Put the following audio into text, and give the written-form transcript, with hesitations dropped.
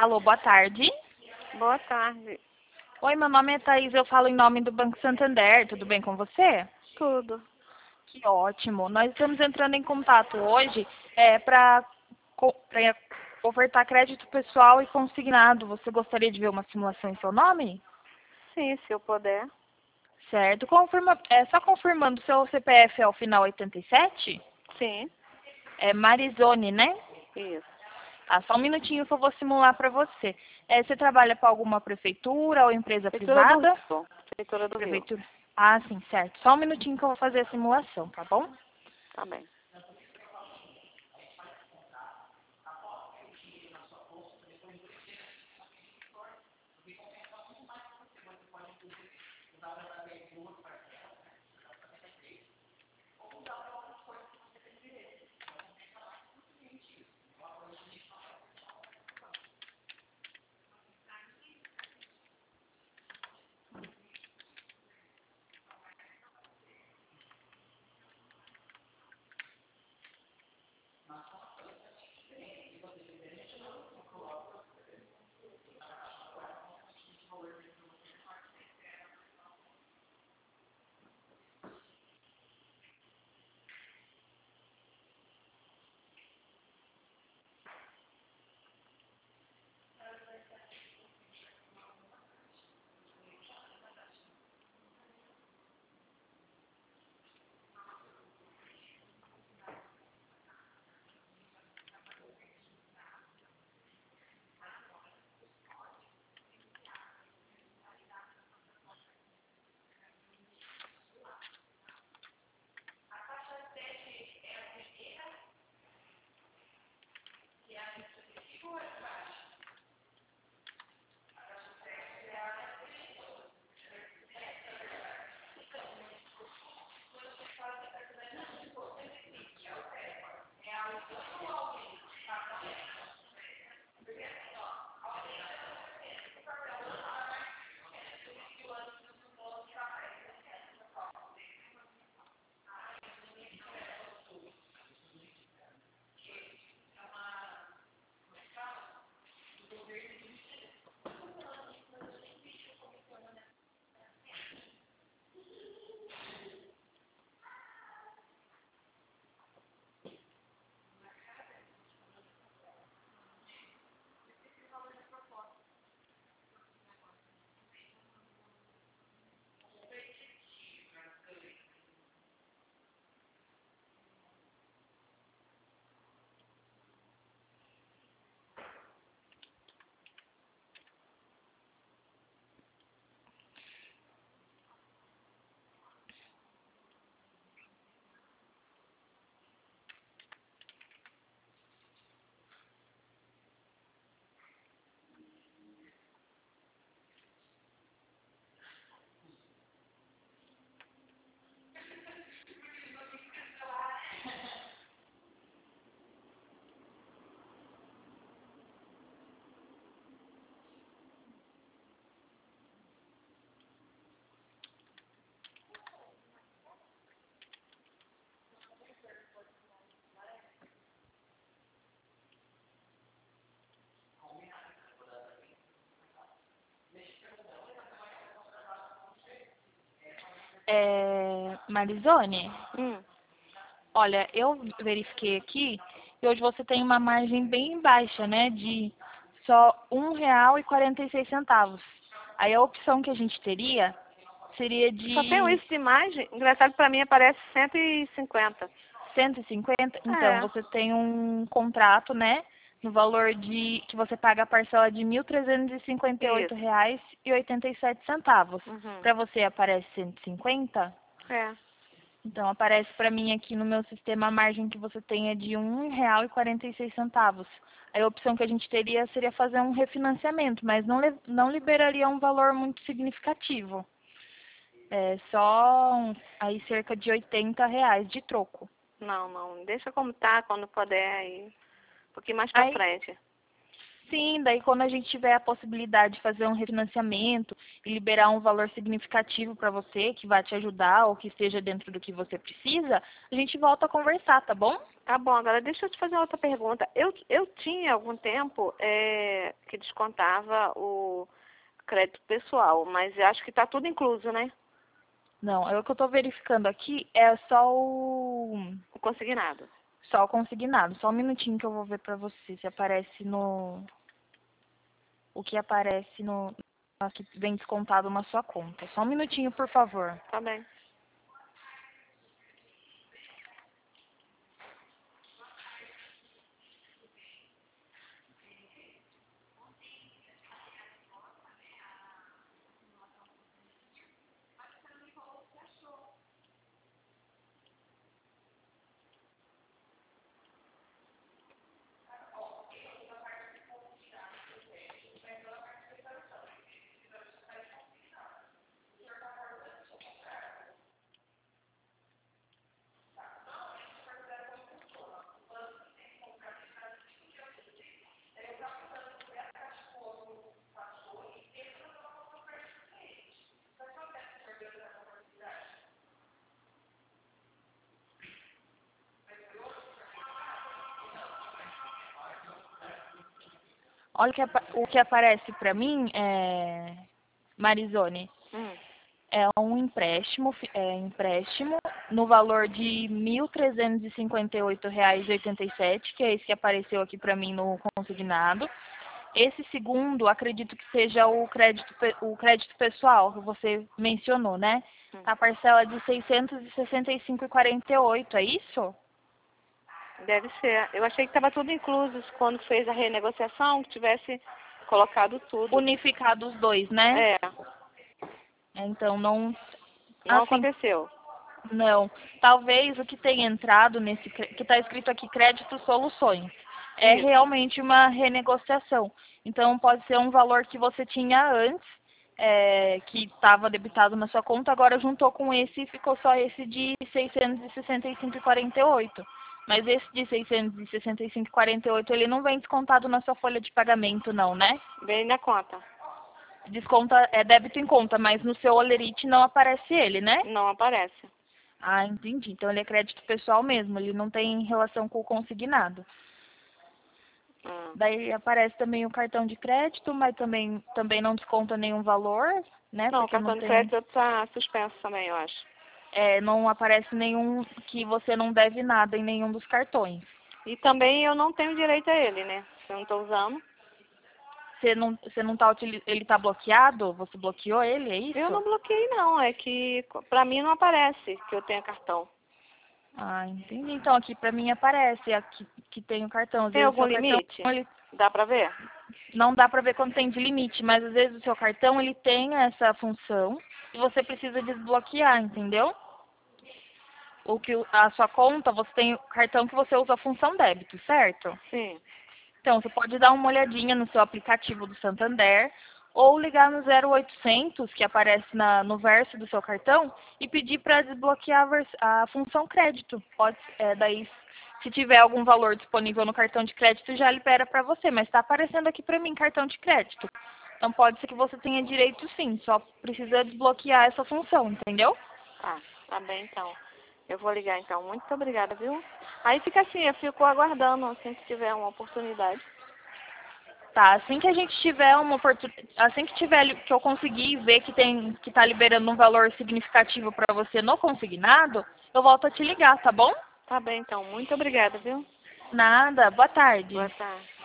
Alô, boa tarde. Boa tarde. Oi, meu nome é Thaís, eu falo em nome do Banco Santander. Tudo bem com você? Tudo. Que ótimo. Nós estamos entrando em contato hoje para ofertar crédito pessoal e consignado. Você gostaria de ver uma simulação em seu nome? Sim, se eu puder. Certo. Só confirmando, seu CPF é o final 87? Sim. É Marizone, né? Isso. Ah, só um minutinho que eu vou simular para você. Você trabalha para alguma prefeitura ou empresa Prefeitura do privada? Rio. Prefeitura do Rio. Prefeitura. Ah, sim, certo. Só um minutinho que eu vou fazer a simulação, tá bom? Tá bem. Marizone, Hum. olha, eu verifiquei aqui e hoje você tem uma margem bem baixa, né? De só R$ 1,46. Aí a opção que a gente teria seria Só tenho de isso de imagem. Engraçado, pra mim aparece 150. 150. Então, É. você tem um contrato, né? No valor de que você paga a parcela de R$ 1.358 Isso. reais e 87 centavos. Uhum. Para você aparece 150? É. Então, aparece para mim aqui no meu sistema a margem que você tem é de R$ 1,46. Aí a opção que a gente teria seria fazer um refinanciamento, mas não liberaria um valor muito significativo. É só aí cerca de R$ 80 de troco. Não, não. Deixa como tá, quando puder aí. Um pouquinho mais pra Aí, frente. Sim, daí quando a gente tiver a possibilidade de fazer um refinanciamento e liberar um valor significativo para você, que vai te ajudar ou que esteja dentro do que você precisa, a gente volta a conversar, tá bom? Tá bom, agora deixa eu te fazer outra pergunta. Eu tinha algum tempo que descontava o crédito pessoal, mas eu acho que está tudo incluso, né? Não, é o que eu estou verificando aqui é só O consignado. só o consignado. Só um minutinho que eu vou ver para você se aparece o que aparece que vem descontado na sua conta. Só um minutinho, por favor. Tá bem. Olha o que aparece para mim, Marizone, é um empréstimo no valor de R$ 1.358,87, que é esse que apareceu aqui para mim no consignado. Esse segundo, acredito que seja o crédito pessoal que você mencionou, né? A parcela de R$ 665,48, é isso? Deve ser. Eu achei que estava tudo incluso quando fez a renegociação, que tivesse colocado tudo. Unificado os dois, né? É, Então, não... não Assim, aconteceu. não. Talvez o que tenha entrado que está escrito aqui, crédito soluções, é Isso. realmente uma renegociação. Então, pode ser um valor que você tinha antes, que estava debitado na sua conta, agora juntou com esse e ficou só esse de R$ 665,48. Mas esse de R$ 665,48, ele não vem descontado na sua folha de pagamento, não, né? Vem na conta. Desconta, é débito em conta, mas no seu Olerite não aparece ele, né? Não aparece. Ah, entendi. Então ele é crédito pessoal mesmo, ele não tem relação com o consignado. Daí aparece também o cartão de crédito, mas também não desconta nenhum valor, né? Não, o Porque cartão não de tem, crédito está suspenso também, eu acho. não aparece nenhum que você não deve nada em nenhum dos cartões. E também eu não tenho direito a ele, né? Eu não estou usando. Você não tá ele tá bloqueado? Você bloqueou ele, é isso? Eu não bloqueei, não. É que pra mim não aparece que eu tenho cartão. Ah, entendi. Então aqui pra mim aparece aqui que tem o cartão. Às Tem vezes o algum seu cartão, limite? Dá pra ver? não dá pra ver quando tem de limite, mas às vezes o seu cartão ele tem essa função e você precisa desbloquear, entendeu? A sua conta, você tem o cartão que você usa a função débito, certo? Sim. Então, você pode dar uma olhadinha no seu aplicativo do Santander ou ligar no 0800, que aparece no verso do seu cartão, e pedir para desbloquear a função crédito. Daí, se tiver algum valor disponível no cartão de crédito, já libera para você, mas está aparecendo aqui para mim cartão de crédito. Então, pode ser que você tenha direito sim, só precisa desbloquear essa função, entendeu? Tá bem então. Eu vou ligar então. Muito obrigada, viu? Aí fica assim, eu fico aguardando assim que tiver uma oportunidade. Tá, assim que a gente tiver assim que tiver que eu conseguir ver que tá liberando um valor significativo para você no consignado, eu volto a te ligar, tá bom? Tá bem então. Muito obrigada, viu? Nada, boa tarde. Boa tarde.